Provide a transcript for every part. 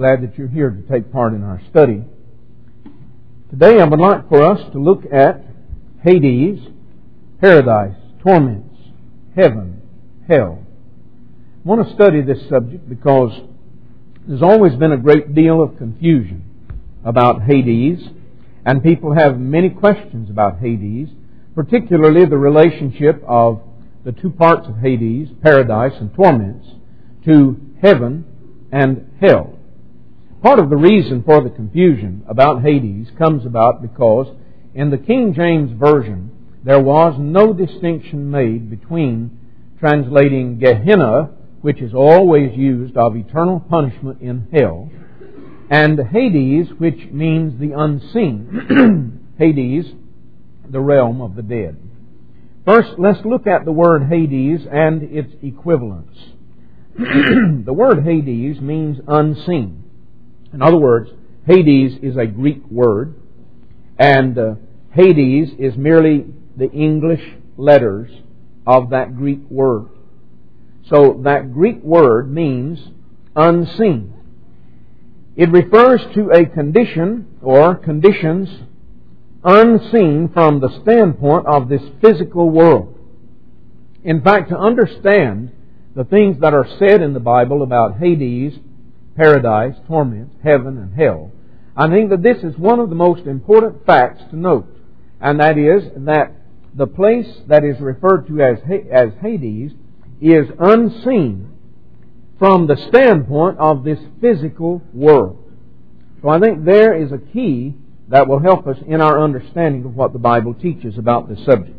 glad that you're here to take part in our study. Today I would like for us to look at Hades, paradise, torments, heaven, hell. I want to study this subject because there's always been a great deal of confusion about Hades, and people have many questions about Hades, particularly the relationship of the two parts of Hades, paradise and torments, to heaven and hell. Part of the reason for the confusion about Hades comes about because in the King James Version there was no distinction made between translating Gehenna, which is always used of eternal punishment in hell, and Hades, which means the unseen. Hades, the realm of the dead. First, let's look at the word Hades and its equivalents. The word Hades means unseen. In other words, Hades is a Greek word, and Hades is merely the English letters of that Greek word. So that Greek word means unseen. It refers to a condition or conditions unseen from the standpoint of this physical world. In fact, to understand the things that are said in the Bible about Hades, paradise, torment, heaven, and hell, I think that this is one of the most important facts to note, and that is that the place that is referred to as Hades is unseen from the standpoint of this physical world. So I think there is a key that will help us in our understanding of what the Bible teaches about this subject.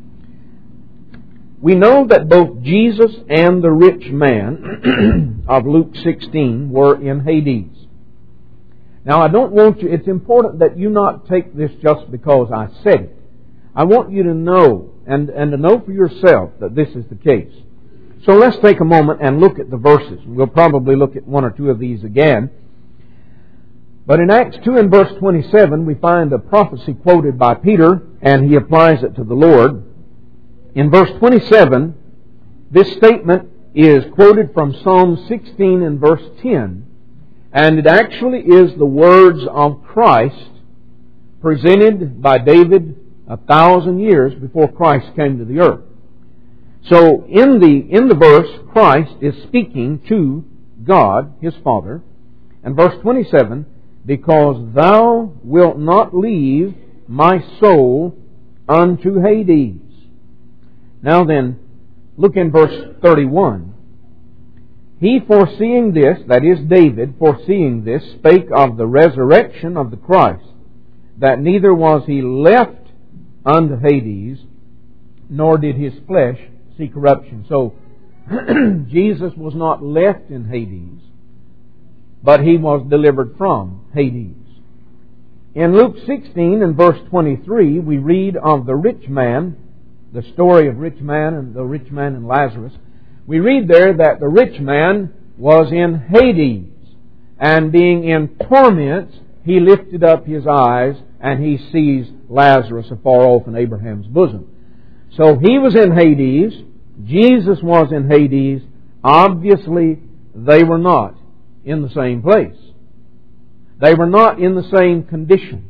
We know that both Jesus and the rich man of Luke 16 were in Hades. Now I don't want you, it's important that you not take this just because I said it. I want you to know and to know for yourself that this is the case. So let's take a moment and look at the verses. We'll probably look at one or two of these again. But in Acts 2 and verse 27, we find a prophecy quoted by Peter, and he applies it to the Lord. In verse 27, this statement is quoted from Psalm 16 and verse 10, and it actually is the words of Christ presented by David 1,000 years before Christ came to the earth. So in the verse, Christ is speaking to God, His Father, and verse 27, because thou wilt not leave my soul unto Hades. Now then, look in verse 31. He foreseeing this, that is David foreseeing this, spake of the resurrection of the Christ, that neither was he left unto Hades, nor did his flesh see corruption. So, Jesus was not left in Hades, but He was delivered from Hades. In Luke 16 and verse 23, we read of the rich man, the story of rich man and the rich man and Lazarus. We read there that the rich man was in Hades, and being in torments, he lifted up his eyes and he sees Lazarus afar off in Abraham's bosom. So he was in Hades, Jesus was in Hades. Obviously, they were not in the same place. They were not in the same condition.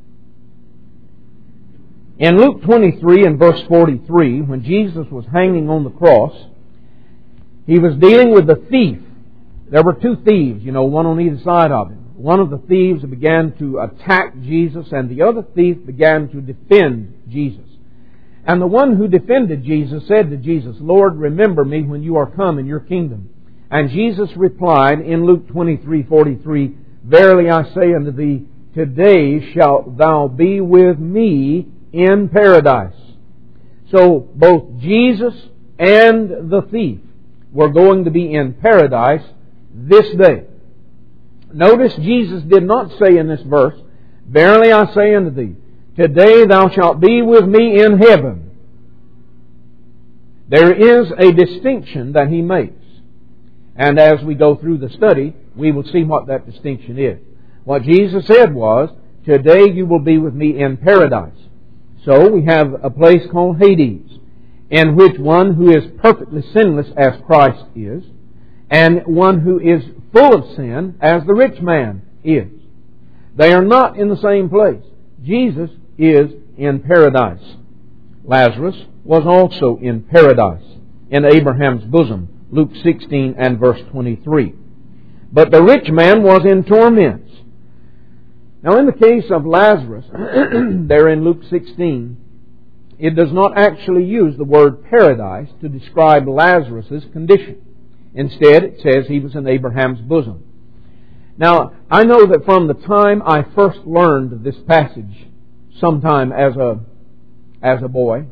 In Luke 23 and verse 43, when Jesus was hanging on the cross, He was dealing with the thief. There were two thieves, one on either side of Him. One of the thieves began to attack Jesus, and the other thief began to defend Jesus. And the one who defended Jesus said to Jesus, Lord, remember me when you are come in your kingdom. And Jesus replied in Luke 23:43, Verily I say unto thee, today shalt thou be with me in paradise. So both Jesus and the thief were going to be in paradise this day. Notice Jesus did not say in this verse, Verily I say unto thee, today thou shalt be with me in heaven. There is a distinction that He makes. And as we go through the study, we will see what that distinction is. What Jesus said was, today you will be with me in paradise. So we have a place called Hades, in which one who is perfectly sinless as Christ is, and one who is full of sin as the rich man is. They are not in the same place. Jesus is in paradise. Lazarus was also in paradise, in Abraham's bosom, Luke 16 and verse 23. But the rich man was in torments. Now in the case of Lazarus, there in Luke 16, it does not actually use the word paradise to describe Lazarus' condition. Instead, it says he was in Abraham's bosom. Now, I know that from the time I first learned this passage, sometime as a boy,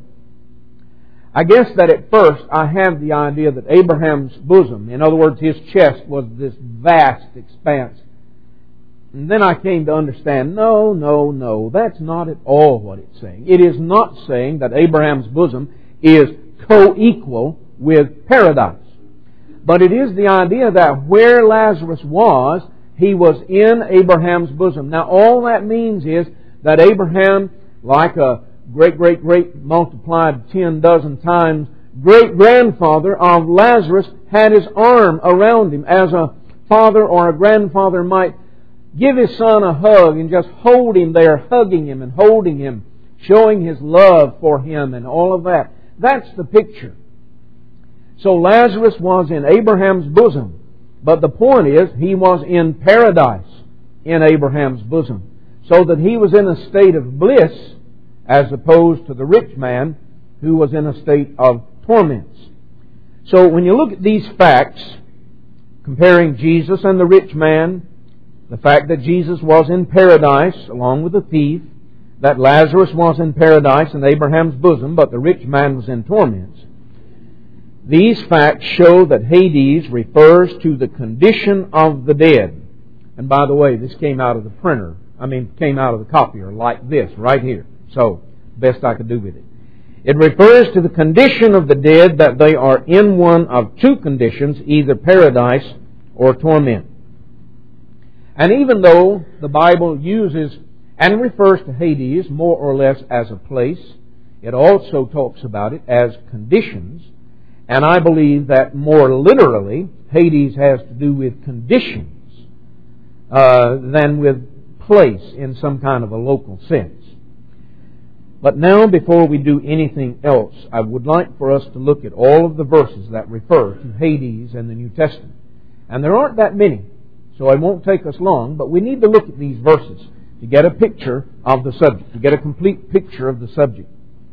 I guess that at first I had the idea that Abraham's bosom, in other words, his chest, was this vast expanse. And then I came to understand, no, that's not at all what it's saying. It is not saying that Abraham's bosom is co-equal with paradise. But it is the idea that where Lazarus was, he was in Abraham's bosom. Now all that means is that Abraham, like a great multiplied 10 dozen times great-grandfather of Lazarus, had his arm around him as a father or a grandfather might give his son a hug and just hold him there, hugging him and holding him, showing his love for him and all of that. That's the picture. So Lazarus was in Abraham's bosom, but the point is he was in paradise in Abraham's bosom, so that he was in a state of bliss as opposed to the rich man who was in a state of torments. So when you look at these facts, comparing Jesus and the rich man, the fact that Jesus was in paradise along with the thief, that Lazarus was in paradise in Abraham's bosom, but the rich man was in torments, these facts show that Hades refers to the condition of the dead. And by the way, this came out of the printer. Came out of the copier like this, right here. So, best I could do with it. It refers to the condition of the dead, that they are in one of two conditions, either paradise or torment. And even though the Bible uses and refers to Hades more or less as a place, it also talks about it as conditions. And I believe that more literally, Hades has to do with conditions than with place in some kind of a local sense. But now, before we do anything else, I would like for us to look at all of the verses that refer to Hades in the New Testament. And there aren't that many, so it won't take us long, but we need to look at these verses to get a picture of the subject, to get a complete picture of the subject.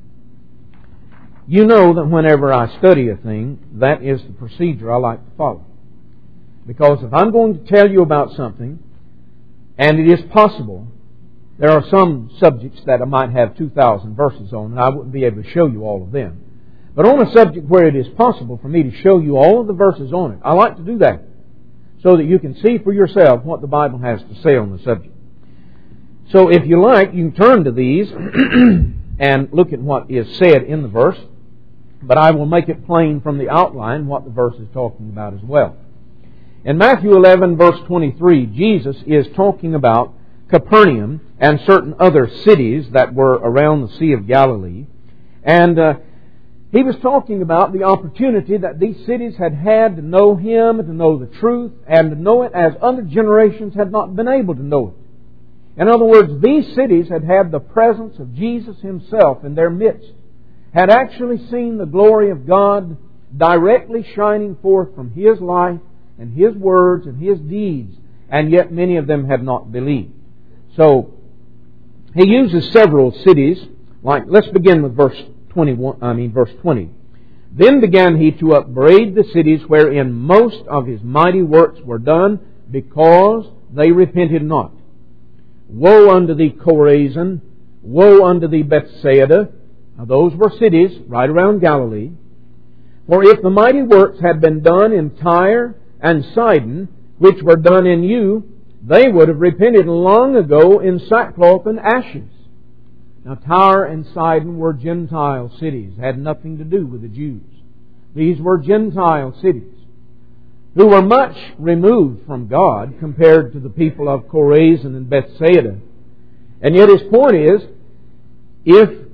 You know that whenever I study a thing, that is the procedure I like to follow. Because if I'm going to tell you about something, and it is possible, there are some subjects that I might have 2,000 verses on, and I wouldn't be able to show you all of them. But on a subject where it is possible for me to show you all of the verses on it, I like to do that, so that you can see for yourself what the Bible has to say on the subject. So if you like, you can turn to these and look at what is said in the verse. But I will make it plain from the outline what the verse is talking about as well. In Matthew 11, verse 23, Jesus is talking about Capernaum and certain other cities that were around the Sea of Galilee. And he was talking about the opportunity that these cities had had to know Him, to know the truth, and to know it as other generations had not been able to know it. In other words, these cities had had the presence of Jesus Himself in their midst, had actually seen the glory of God directly shining forth from His life and His words and His deeds, and yet many of them had not believed. So, he uses several cities, like, let's begin with verse 20. Then began he to upbraid the cities wherein most of his mighty works were done, because they repented not. Woe unto thee, Chorazin! Woe unto thee, Bethsaida! Now those were cities right around Galilee. For if the mighty works had been done in Tyre and Sidon, which were done in you, they would have repented long ago in sackcloth and ashes. Now Tyre and Sidon were Gentile cities, had nothing to do with the Jews. These were Gentile cities who were much removed from God compared to the people of Chorazin and Bethsaida. And yet his point is, if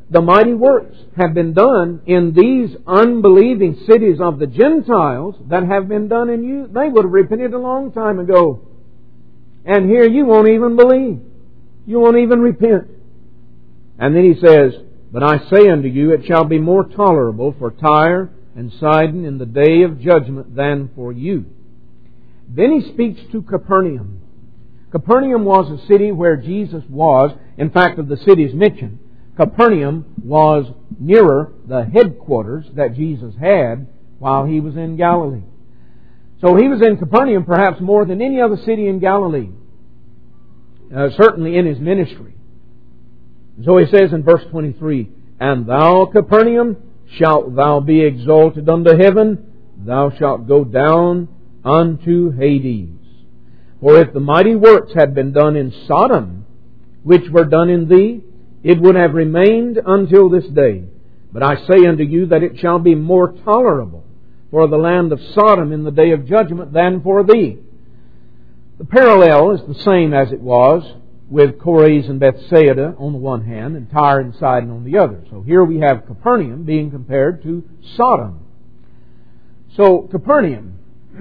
the mighty works have been done in these unbelieving cities of the Gentiles that have been done in you, they would have repented a long time ago. And here you won't even believe. You won't even repent. And then he says, but I say unto you, it shall be more tolerable for Tyre and Sidon in the day of judgment than for you. Then he speaks to Capernaum. Capernaum was a city where Jesus was. In fact, of the cities mentioned, Capernaum was nearer the headquarters that Jesus had while He was in Galilee. So He was in Capernaum perhaps more than any other city in Galilee, certainly in His ministry. So He says in verse 23, and thou, Capernaum, shalt thou be exalted unto heaven, thou shalt go down unto Hades. For if the mighty works had been done in Sodom, which were done in thee, it would have remained until this day. But I say unto you that it shall be more tolerable for the land of Sodom in the day of judgment than for thee. The parallel is the same as it was with Chorez and Bethsaida on the one hand and Tyre and Sidon on the other. So here we have Capernaum being compared to Sodom. So Capernaum,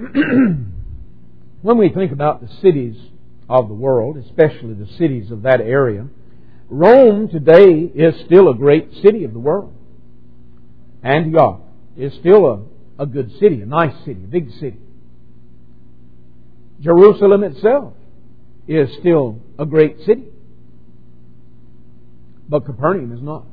when we think about the cities of the world, especially the cities of that area, Rome today is still a great city of the world. Antioch is still a good city, a nice city, a big city. Jerusalem itself is still a great city. But Capernaum is not.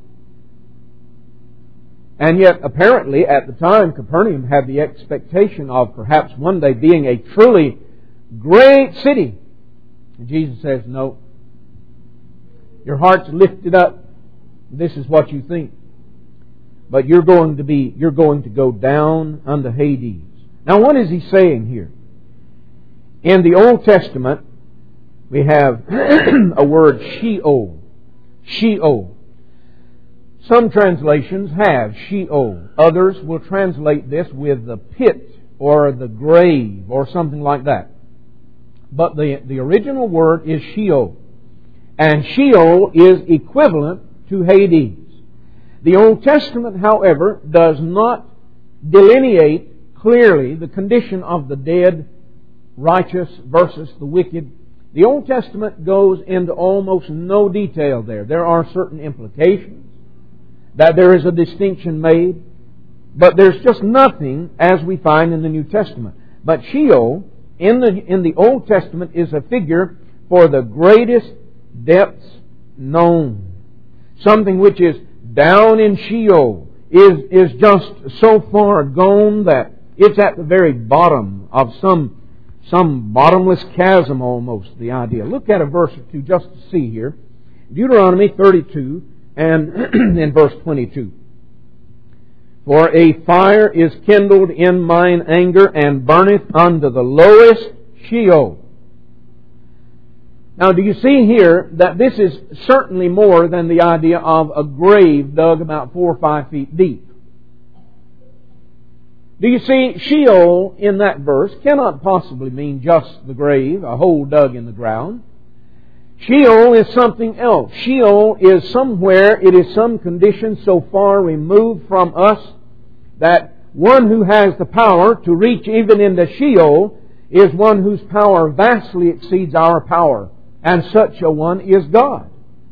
And yet, apparently, at the time, Capernaum had the expectation of perhaps one day being a truly great city. And Jesus says, no. Your heart's lifted up. This is what you think. But you're going to go down unto Hades. Now, what is He saying here? In the Old Testament, we have a word, Sheol. Sheol. Some translations have Sheol. Others will translate this with the pit or the grave or something like that. But the original word is Sheol. And Sheol is equivalent to Hades. The Old Testament, however, does not delineate clearly the condition of the dead, righteous versus the wicked. The Old Testament goes into almost no detail there. There are certain implications that there is a distinction made, but there's just nothing as we find in the New Testament. But Sheol in the Old Testament is a figure for the greatest depths known. Something which is down in Sheol is just so far gone that it's at the very bottom of some bottomless chasm almost, the idea. Look at a verse or two just to see here. Deuteronomy 32 and in verse 22. For a fire is kindled in mine anger and burneth unto the lowest Sheol. Now, do you see here that this is certainly more than the idea of a grave dug about 4 or 5 feet deep? Do you see, Sheol in that verse cannot possibly mean just the grave, a hole dug in the ground. Sheol is something else. Sheol is somewhere, it is some condition so far removed from us that one who has the power to reach even into Sheol is one whose power vastly exceeds our power. And such a one is God.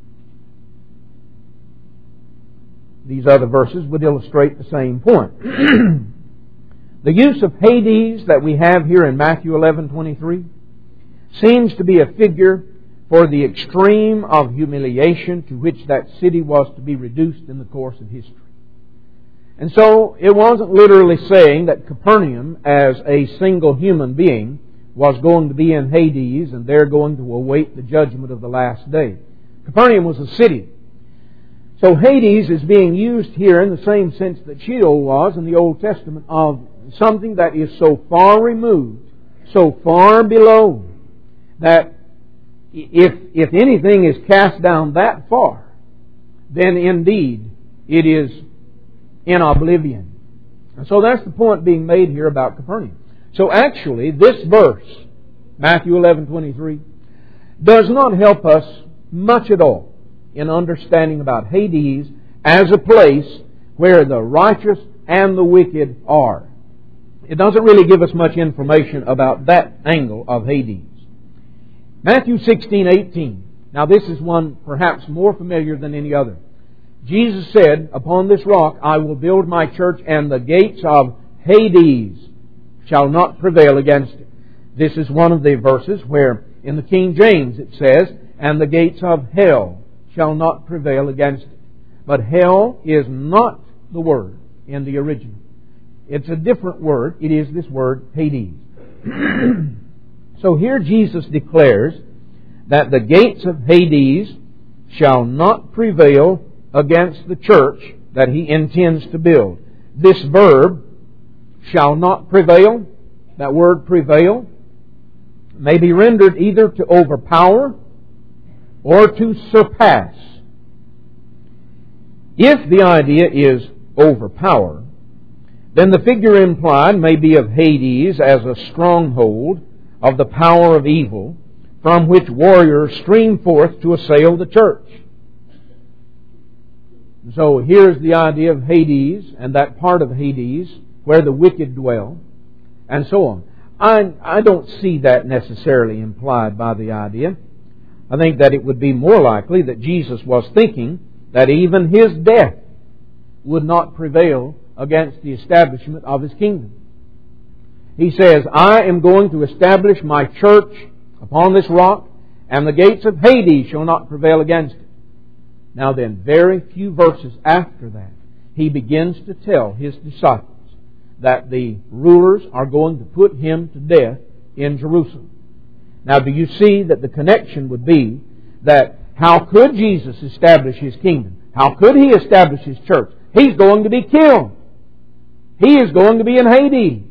These other verses would illustrate the same point. The use of Hades that we have here in Matthew 11:23 seems to be a figure for the extreme of humiliation to which that city was to be reduced in the course of history. And so it wasn't literally saying that Capernaum as a single human being was going to be in Hades and they're going to await the judgment of the last day. Capernaum was a city. So Hades is being used here in the same sense that Sheol was in the Old Testament, of something that is so far removed, so far below, that if anything is cast down that far, then indeed it is in oblivion. And so that's the point being made here about Capernaum. So actually, this verse, Matthew 11:23, does not help us much at all in understanding about Hades as a place where the righteous and the wicked are. It doesn't really give us much information about that angle of Hades. Matthew 16:18. Now this is one perhaps more familiar than any other. Jesus said, "Upon this rock I will build my church, and the gates of Hades shall not prevail against it." This is one of the verses where in the King James it says, "And the gates of hell shall not prevail against it." But hell is not the word in the original. It's a different word. It is this word Hades. So here Jesus declares that the gates of Hades shall not prevail against the church that He intends to build. This verb, shall not prevail, that word prevail, may be rendered either to overpower or to surpass. If the idea is overpower, then the figure implied may be of Hades as a stronghold of the power of evil from which warriors stream forth to assail the church. So here's the idea of Hades and that part of Hades where the wicked dwell, and so on. I don't see that necessarily implied by the idea. I think that it would be more likely that Jesus was thinking that even His death would not prevail against the establishment of His kingdom. He says, "I am going to establish my church upon this rock, and the gates of Hades shall not prevail against it." Now then, very few verses after that, He begins to tell His disciples that the rulers are going to put Him to death in Jerusalem. Now, do you see that the connection would be that how could Jesus establish His kingdom? How could He establish His church? He's going to be killed. He is going to be in Hades.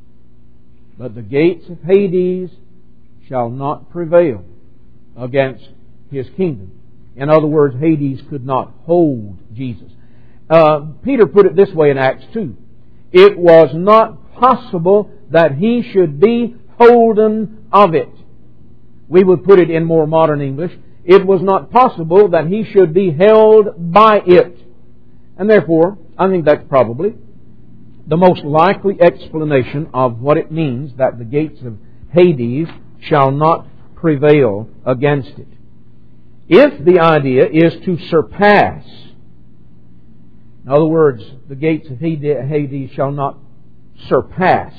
But the gates of Hades shall not prevail against His kingdom. In other words, Hades could not hold Jesus. Peter put it this way in Acts 2. It was not possible that He should be holden of it. We would put it in more modern English. It was not possible that He should be held by it. And therefore, I think that's probably the most likely explanation of what it means that the gates of Hades shall not prevail against it. If the idea is to surpass, in other words, the gates of Hades shall not surpass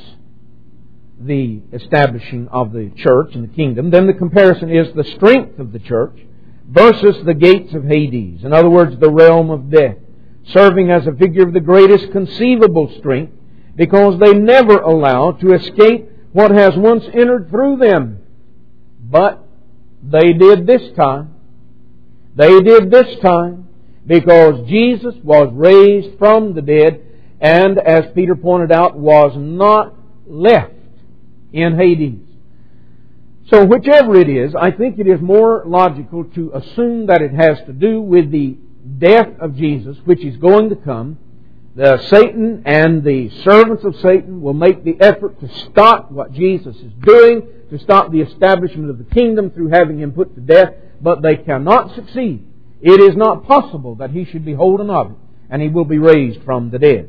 the establishing of the church and the kingdom, then the comparison is the strength of the church versus the gates of Hades. In other words, the realm of death, serving as a figure of the greatest conceivable strength, because they never allow to escape what has once entered through them. But they did this time. They did this time because Jesus was raised from the dead and, as Peter pointed out, was not left in Hades. So whichever it is, I think it is more logical to assume that it has to do with the death of Jesus, which is going to come. Satan and the servants of Satan will make the effort to stop what Jesus is doing, to stop the establishment of the kingdom through having Him put to death, but they cannot succeed. It is not possible that He should be holden of it, and He will be raised from the dead.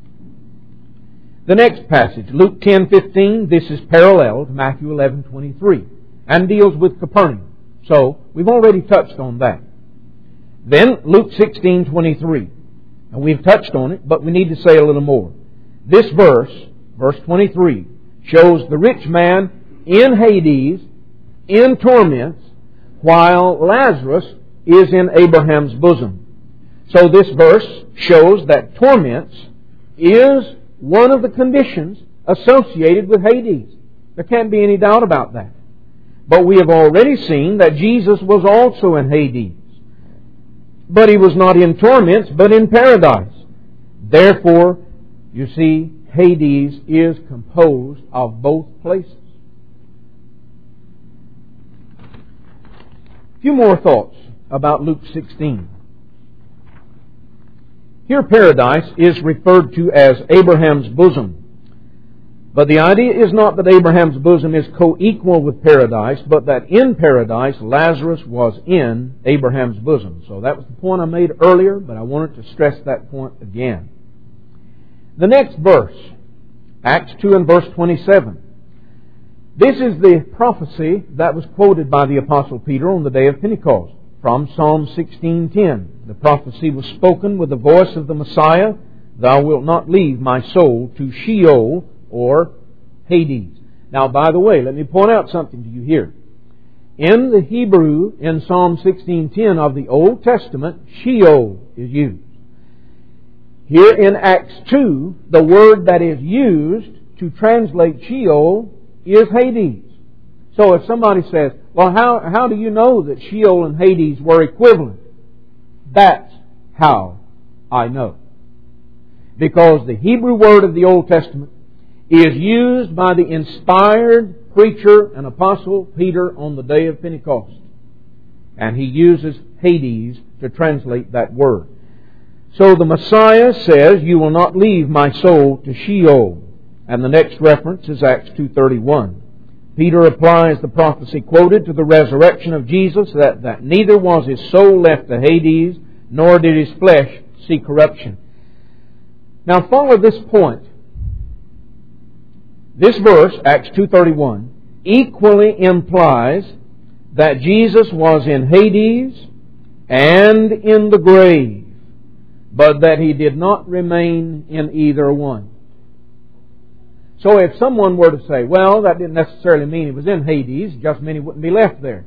The next passage, Luke 10:15, this is parallel to Matthew 11:23, and deals with Capernaum. So, we've already touched on that. Then, Luke 16:23. And we've touched on it, but we need to say a little more. This verse, verse 23, shows the rich man in Hades, in torments, while Lazarus is in Abraham's bosom. So this verse shows that torments is one of the conditions associated with Hades. There can't be any doubt about that. But we have already seen that Jesus was also in Hades. But He was not in torments, but in paradise. Therefore, you see, Hades is composed of both places. A few more thoughts about Luke 16. Here paradise is referred to as Abraham's bosom. But the idea is not that Abraham's bosom is co-equal with paradise, but that in paradise Lazarus was in Abraham's bosom. So that was the point I made earlier, but I wanted to stress that point again. The next verse, Acts 2 and verse 27. This is the prophecy that was quoted by the Apostle Peter on the day of Pentecost from Psalm 16:10. The prophecy was spoken with the voice of the Messiah, "Thou wilt not leave my soul to Sheol," or Hades. Now, by the way, let me point out something to you here. In the Hebrew, in Psalm 16:10 of the Old Testament, Sheol is used. Here in Acts 2, the word that is used to translate Sheol is Hades. So if somebody says, well, how do you know that Sheol and Hades were equivalent? That's how I know. Because the Hebrew word of the Old Testament is used by the inspired preacher and apostle Peter on the day of Pentecost. And he uses Hades to translate that word. So the Messiah says, "You will not leave my soul to Sheol." And the next reference is Acts 2:31. Peter applies the prophecy quoted to the resurrection of Jesus, that neither was his soul left to Hades, nor did his flesh see corruption. Now follow this point. This verse, Acts 2:31, equally implies that Jesus was in Hades and in the grave, but that He did not remain in either one. So if someone were to say, well, that didn't necessarily mean He was in Hades, it just meant He wouldn't be left there.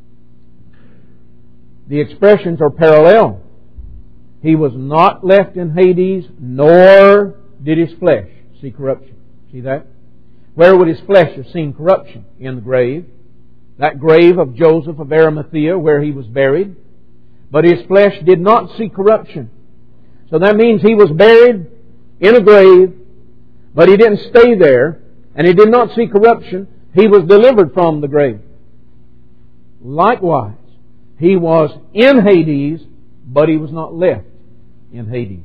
The expressions are parallel. He was not left in Hades, nor did His flesh see corruption. See that? Where would His flesh have seen corruption? In the grave. That grave of Joseph of Arimathea where He was buried. But His flesh did not see corruption. So that means He was buried in a grave, but He didn't stay there, and He did not see corruption. He was delivered from the grave. Likewise, He was in Hades, but He was not left in Hades.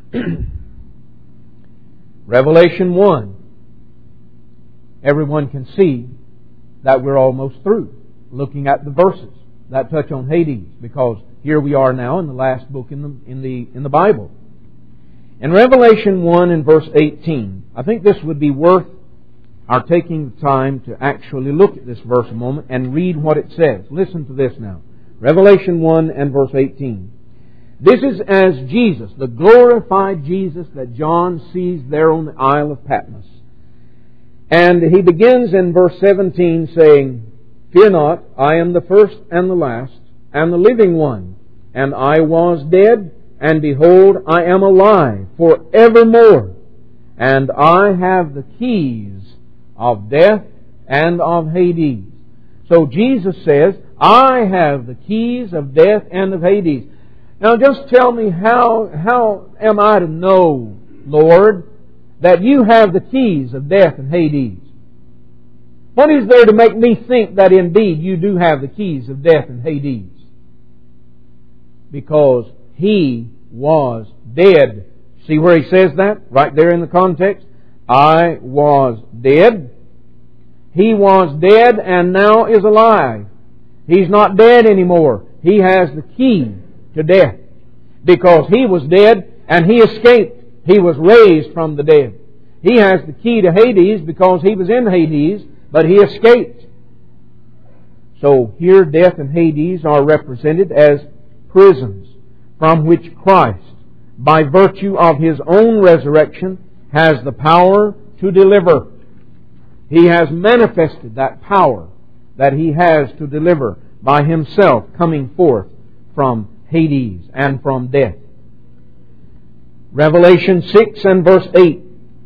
Revelation 1. Everyone can see that we're almost through looking at the verses that touch on Hades, because here we are now in the last book in the Bible. In Revelation 1 and verse 18, I think this would be worth our taking the time to actually look at this verse a moment and read what it says. Listen to this now. Revelation 1 and verse 18. This is as Jesus, the glorified Jesus that John sees there on the Isle of Patmos. And he begins in verse 17 saying, "Fear not, I am the first and the last, and the living one. And I was dead, and behold, I am alive forevermore. And I have the keys of death and of Hades." So Jesus says, I have the keys of death and of Hades. Now just tell me, how am I to know, Lord, that You have the keys of death and Hades? What is there to make me think that indeed You do have the keys of death and Hades? Because He was dead. See where he says that? Right there in the context. I was dead. He was dead and now is alive. He's not dead anymore. He has the key to death. Because He was dead and He escaped. He was raised from the dead. He has the key to Hades because He was in Hades, but He escaped. So here death and Hades are represented as prisons from which Christ, by virtue of His own resurrection, has the power to deliver. He has manifested that power that He has to deliver by Himself coming forth from Hades and from death. Revelation 6 and verse 8.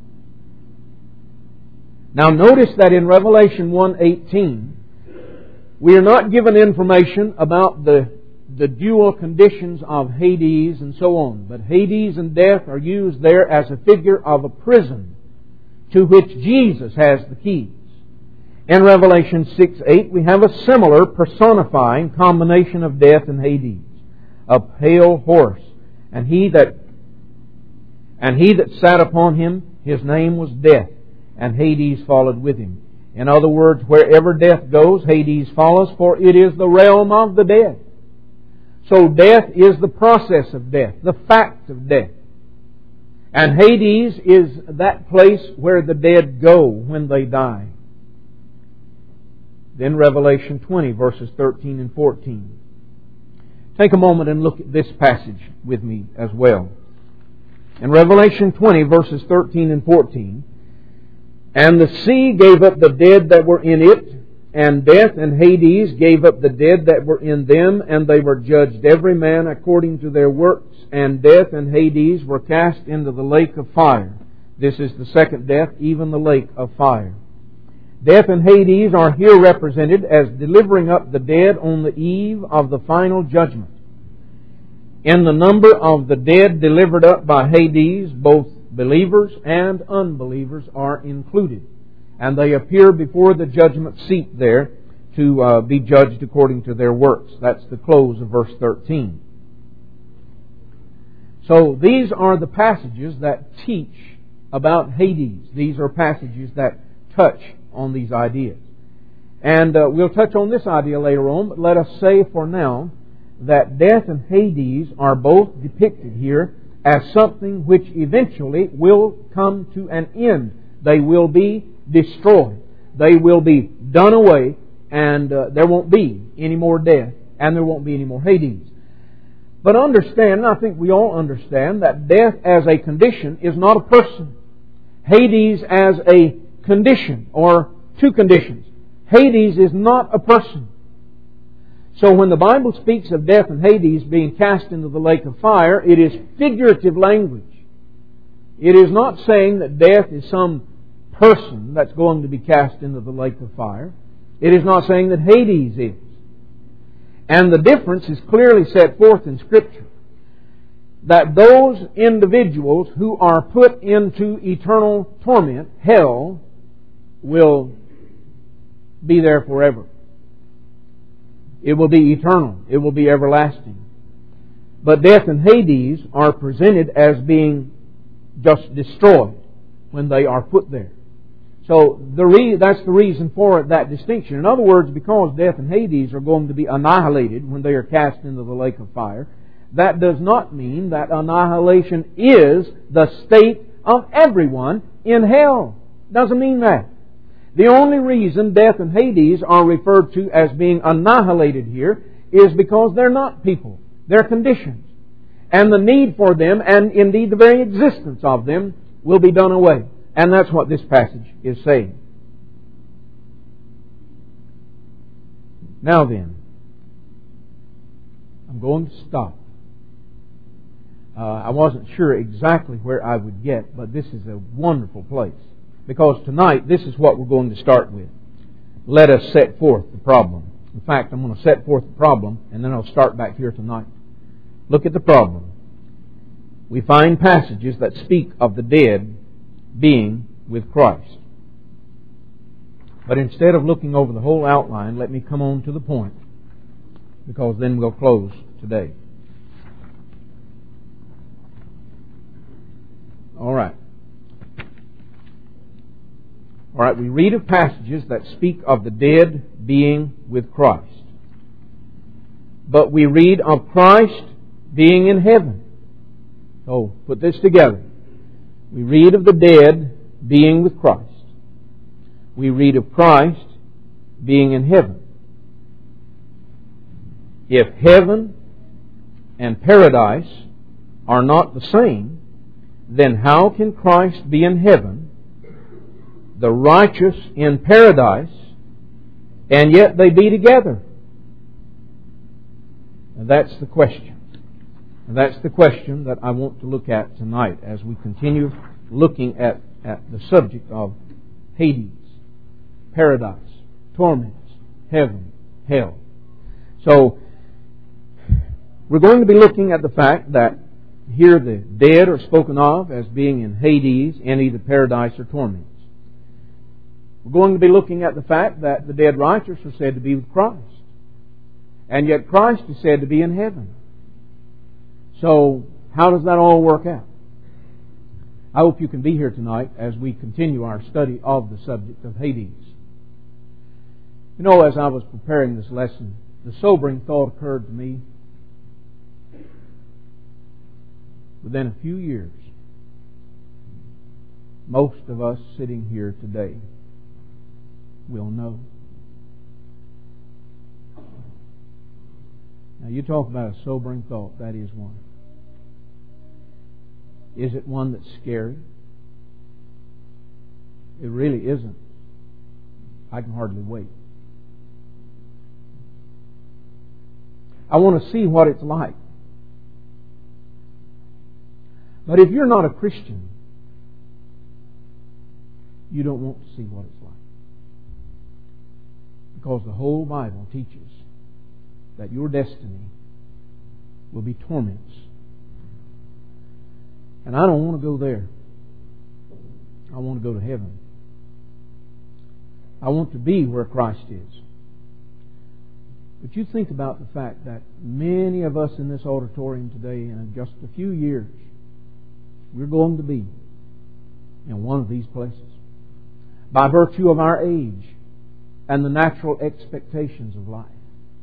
Now notice that in Revelation 1:18, we are not given information about the dual conditions of Hades and so on. But Hades and death are used there as a figure of a prison to which Jesus has the keys. In Revelation 6:8 we have a similar personifying combination of death and Hades. A pale horse, and he that sat upon him, his name was Death, and Hades followed with him. In other words, wherever death goes, Hades follows, for it is the realm of the dead. So death is the process of death, the fact of death. And Hades is that place where the dead go when they die. Then Revelation 20, verses 13 and 14. Take a moment and look at this passage with me as well. In Revelation 20, verses 13 and 14, "And the sea gave up the dead that were in it, and death and Hades gave up the dead that were in them, and they were judged every man according to their works, and death and Hades were cast into the lake of fire." This is the second death, even the lake of fire. Death and Hades are here represented as delivering up the dead on the eve of the final judgment. In the number of the dead delivered up by Hades, both believers and unbelievers are included. And they appear before the judgment seat there to be judged according to their works. That's the close of verse 13. So these are the passages that teach about Hades. These are passages that touch on these ideas. And we'll touch on this idea later on, but let us say for now that death and Hades are both depicted here as something which eventually will come to an end. They will be destroyed. They will be done away, and there won't be any more death, and there won't be any more Hades. But understand, and I think we all understand, that death as a condition is not a person. Hades as a condition, or two conditions. Hades is not a person. So when the Bible speaks of death and Hades being cast into the lake of fire, it is figurative language. It is not saying that death is some person that's going to be cast into the lake of fire. It is not saying that Hades is. And the difference is clearly set forth in Scripture. That those individuals who are put into eternal torment, hell, will be there forever. It will be eternal. It will be everlasting. But death and Hades are presented as being just destroyed when they are put there. So that's the reason for that distinction. In other words, because death and Hades are going to be annihilated when they are cast into the lake of fire, that does not mean that annihilation is the state of everyone in hell. Doesn't mean that. The only reason death and Hades are referred to as being annihilated here is because they're not people. They're conditions. And the need for them, and indeed the very existence of them, will be done away. And that's what this passage is saying. Now then, I'm going to stop. I wasn't sure exactly where I would get, but this is a wonderful place. Because tonight, this is what we're going to start with. Let us set forth the problem. In fact, I'm going to set forth the problem, and then I'll start back here tonight. Look at the problem. We find passages that speak of the dead being with Christ. But instead of looking over the whole outline, let me come on to the point, because then we'll close today. All right, we read of passages that speak of the dead being with Christ. But we read of Christ being in heaven. So, put this together. We read of the dead being with Christ. We read of Christ being in heaven. If heaven and paradise are not the same, then how can Christ be in heaven, the righteous in paradise, and yet they be together? And that's the question. And that's the question that I want to look at tonight as we continue looking at the subject of Hades, paradise, torments, heaven, hell. So, we're going to be looking at the fact that here the dead are spoken of as being in Hades, in either paradise or torments. We're going to be looking at the fact that the dead righteous are said to be with Christ. And yet Christ is said to be in heaven. So, how does that all work out? I hope you can be here tonight as we continue our study of the subject of Hades. You know, as I was preparing this lesson, the sobering thought occurred to me. Within a few years, most of us sitting here today will know. Now, you talk about a sobering thought. That is one. Is it one that's scary? It really isn't. I can hardly wait. I want to see what it's like. But if you're not a Christian, you don't want to see what it's like. Because the whole Bible teaches that your destiny will be torments. And I don't want to go there. I want to go to heaven. I want to be where Christ is. But you think about the fact that many of us in this auditorium today, in just a few years, we're going to be in one of these places. By virtue of our age and the natural expectations of life.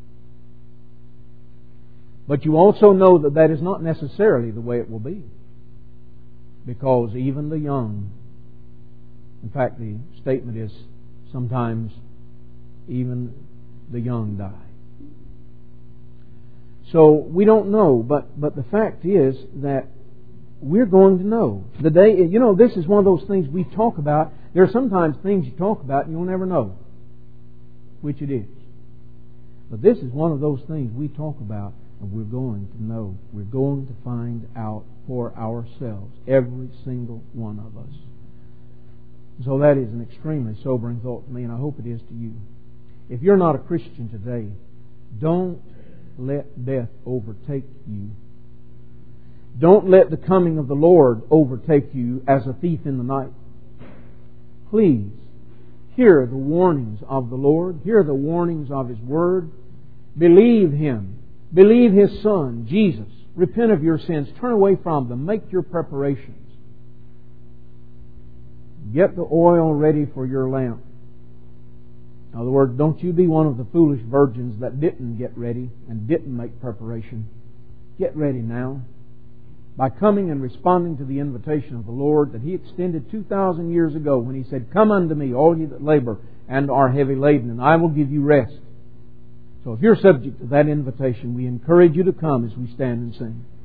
But you also know that that is not necessarily the way it will be. Because even the young, in fact the statement is sometimes even the young die. So we don't know, but the fact is that we're going to know. The day, you know, this is one of those things we talk about. There are sometimes things you talk about and you'll never know which it is. But this is one of those things we talk about and we're going to know. We're going to find out for ourselves, every single one of us. So that is an extremely sobering thought to me, and I hope it is to you. If you're not a Christian today, don't let death overtake you. Don't let the coming of the Lord overtake you as a thief in the night. Please, hear the warnings of the Lord. Hear the warnings of His Word. Believe Him. Believe His Son, Jesus. Repent of your sins. Turn away from them. Make your preparations. Get the oil ready for your lamp. In other words, don't you be one of the foolish virgins that didn't get ready and didn't make preparation. Get ready now. By coming and responding to the invitation of the Lord that He extended 2,000 years ago when He said, "Come unto me, all ye that labor and are heavy laden, and I will give you rest." So if you're subject to that invitation, we encourage you to come as we stand and sing.